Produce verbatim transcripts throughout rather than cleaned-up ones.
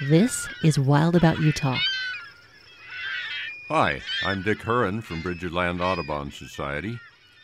This is Wild About Utah. Hi, I'm Dick Hurren from Bridgerland Audubon Society.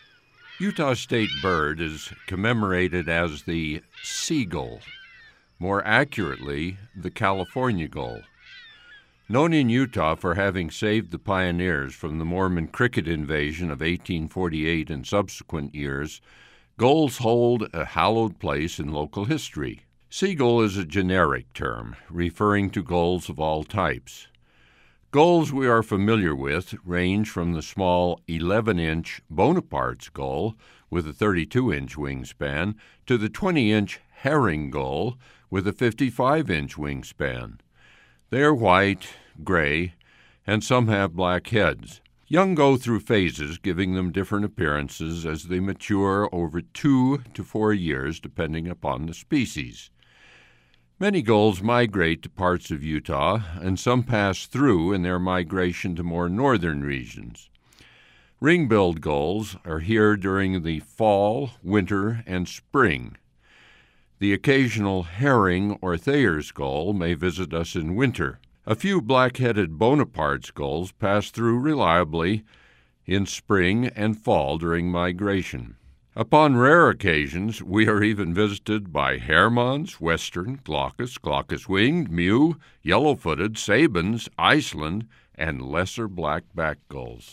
Utah state bird is commemorated as the seagull, more accurately, the California gull. Known in Utah for having saved the pioneers from the Mormon cricket invasion of eighteen forty-eight and subsequent years, gulls hold a hallowed place in local history. Seagull is a generic term, referring to gulls of all types. Gulls we are familiar with range from the small eleven-inch Bonaparte's gull with a thirty-two inch wingspan to the twenty-inch herring gull with a fifty-five inch wingspan. They are white, gray, and some have black heads. Young go through phases, giving them different appearances as they mature over two to four years, depending upon the species. Many gulls migrate to parts of Utah, and some pass through in their migration to more northern regions. Ring-billed gulls are here during the fall, winter, and spring. The occasional herring or Thayer's gull may visit us in winter. A few black-headed Bonaparte's gulls pass through reliably in spring and fall during migration. Upon rare occasions, we are even visited by Hermann's, Western, Glaucus, Glaucus-winged, Mew, yellow-footed, Sabins, Iceland, and lesser black-backed gulls.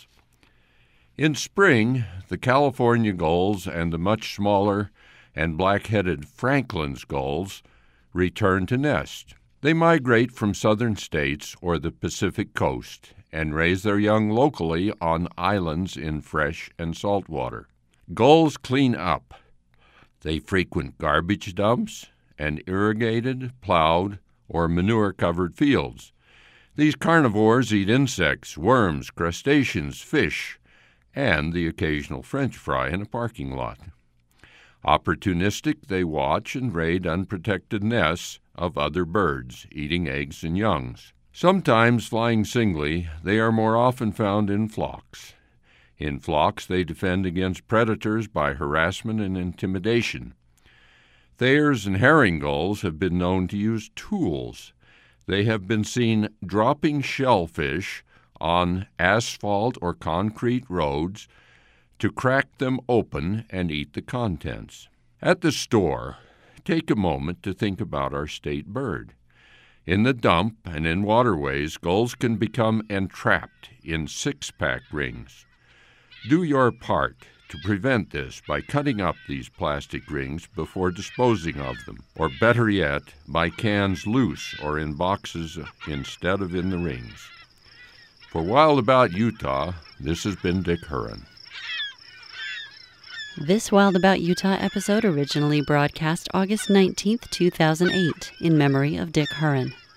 In spring, the California gulls and the much smaller and black-headed Franklin's gulls return to nest. They migrate from southern states or the Pacific coast and raise their young locally on islands in fresh and salt water. Gulls clean up. They frequent garbage dumps and irrigated, plowed, or manure-covered fields. These carnivores eat insects, worms, crustaceans, fish, and the occasional French fry in a parking lot. Opportunistic, they watch and raid unprotected nests of other birds, eating eggs and youngs. Sometimes flying singly, they are more often found in flocks. In flocks, they defend against predators by harassment and intimidation. Thayer's and herring gulls have been known to use tools. They have been seen dropping shellfish on asphalt or concrete roads to crack them open and eat the contents. At the store, take a moment to think about our state bird. In the dump and in waterways, gulls can become entrapped in six-pack rings. Do your part to prevent this by cutting up these plastic rings before disposing of them, or better yet, buy cans loose or in boxes instead of in the rings. For Wild About Utah, this has been Dick Hurren. This Wild About Utah episode originally broadcast August nineteenth, two thousand eight, in memory of Dick Hurren.